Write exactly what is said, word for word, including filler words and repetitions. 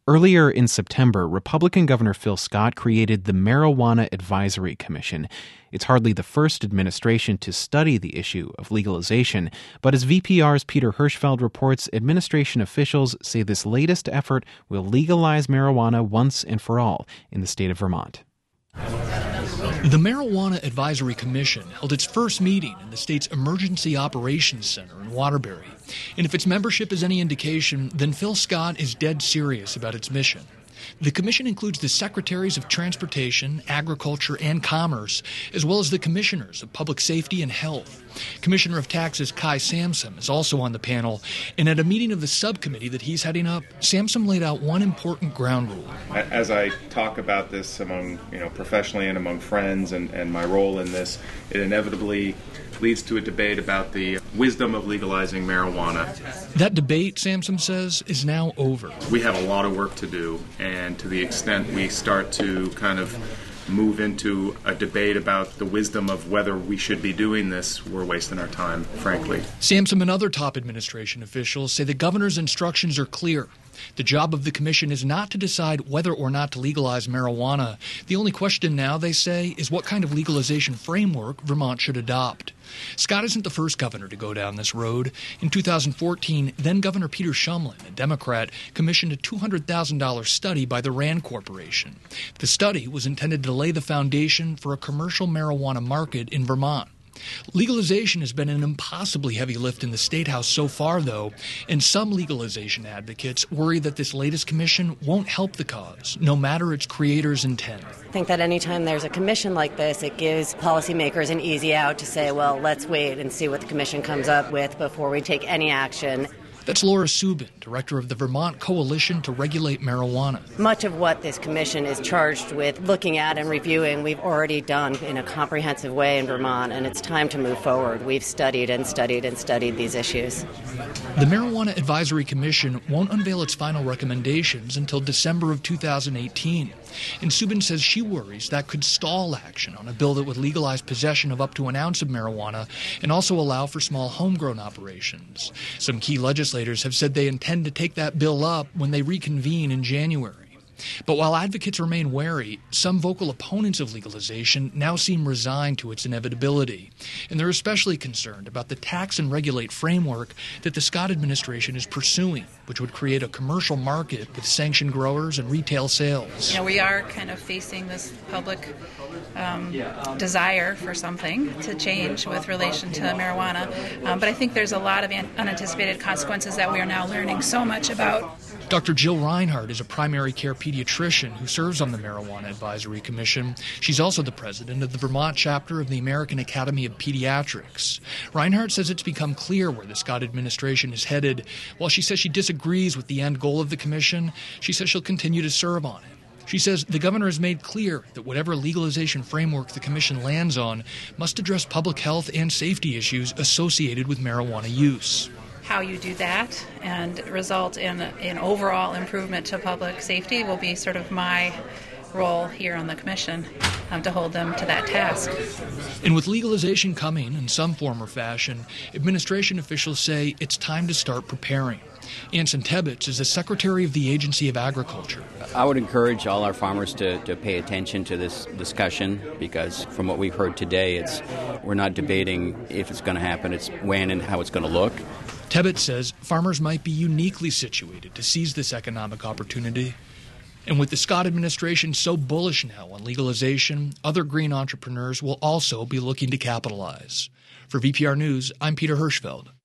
Earlier in September, Republican Governor Phil Scott created the Marijuana Advisory Commission. It's hardly the first administration to study the issue of legalization, but as V P R's Peter Hirschfeld reports, administration officials say this latest effort will legalize marijuana once and for all in the state of Vermont. The Marijuana Advisory Commission held its first meeting in the state's Emergency Operations Center in Waterbury. And if its membership is any indication, then Phil Scott is dead serious about its mission. The commission includes the Secretaries of Transportation, Agriculture, and Commerce, as well as the Commissioners of Public Safety and Health. Commissioner of Taxes Kai Samsom is also on the panel, and at a meeting of the subcommittee that he's heading up, Samsom laid out one important ground rule. As I talk about this among, you know, professionally and among friends and, and my role in this, it inevitably leads to a debate about the wisdom of legalizing marijuana. That debate, Samsom says, is now over. We have a lot of work to do, and to the extent we start to kind of move into a debate about the wisdom of whether we should be doing this, we're wasting our time, frankly. Samsom and other top administration officials say the governor's instructions are clear. The job of the commission is not to decide whether or not to legalize marijuana. The only question now, they say, is what kind of legalization framework Vermont should adopt. Scott isn't the first governor to go down this road. In two thousand fourteen, then-Governor Peter Shumlin, a Democrat, commissioned a two hundred thousand dollars study by the RAND Corporation. The study was intended to lay the foundation for a commercial marijuana market in Vermont. Legalization has been an impossibly heavy lift in the State House so far, though, and some legalization advocates worry that this latest commission won't help the cause, no matter its creator's intent. I think that anytime there's a commission like this, it gives policymakers an easy out to say, well, let's wait and see what the commission comes up with before we take any action. That's Laura Subin, director of the Vermont Coalition to Regulate Marijuana. Much of what this commission is charged with looking at and reviewing, we've already done in a comprehensive way in Vermont, and it's time to move forward. We've studied and studied and studied these issues. The Marijuana Advisory Commission won't unveil its final recommendations until December of two thousand eighteen. And Subin says she worries that could stall action on a bill that would legalize possession of up to an ounce of marijuana and also allow for small homegrown operations. Some key legislators have said they intend to take that bill up when they reconvene in January. But while advocates remain wary, some vocal opponents of legalization now seem resigned to its inevitability. And they're especially concerned about the tax and regulate framework that the Scott administration is pursuing, which would create a commercial market with sanctioned growers and retail sales. You know, we are kind of facing this public um, desire for something to change with relation to marijuana. Um, but I think there's a lot of unanticipated consequences that we are now learning so much about. Doctor Jill Reinhardt is a primary care pediatrician who serves on the Marijuana Advisory Commission. She's also the president of the Vermont chapter of the American Academy of Pediatrics. Reinhardt says it's become clear where the Scott administration is headed. While she says she disagrees with the end goal of the commission, she says she'll continue to serve on it. She says the governor has made clear that whatever legalization framework the commission lands on must address public health and safety issues associated with marijuana use. How you do that and result in an overall improvement to public safety will be sort of my role here on the commission, um, to hold them to that task. And with legalization coming in some form or fashion, administration officials say it's time to start preparing. Anson Tebbets is the Secretary of the Agency of Agriculture. I would encourage all our farmers to, to pay attention to this discussion because from what we've heard today, it's we're not debating if it's going to happen, it's when and how it's going to look. Tebbets says farmers might be uniquely situated to seize this economic opportunity. And with the Scott administration so bullish now on legalization, other green entrepreneurs will also be looking to capitalize. For V P R News, I'm Peter Hirschfeld.